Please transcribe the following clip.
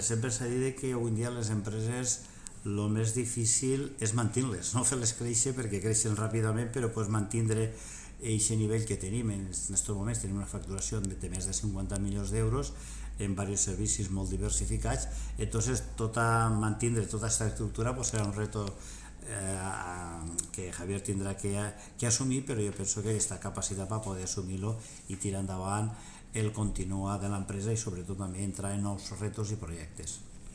Sempre s'ha dit que avui en dia les empreses el més difícil és mantenir-les, no fer-les créixer perquè creixen ràpidament, però pues, mantenir aquest nivell que tenim. En aquests moments tenim una facturació de més de 50 milions d'euros en diversos servicis molt diversificats, entonces mantenir tota aquesta estructura pues, serà un reto que Javier tindrà que assumir, però jo penso que està capacitat per poder assumir-lo i tirar endavant el continuar de l'empresa i sobretot també entrar en nous retos i projectes.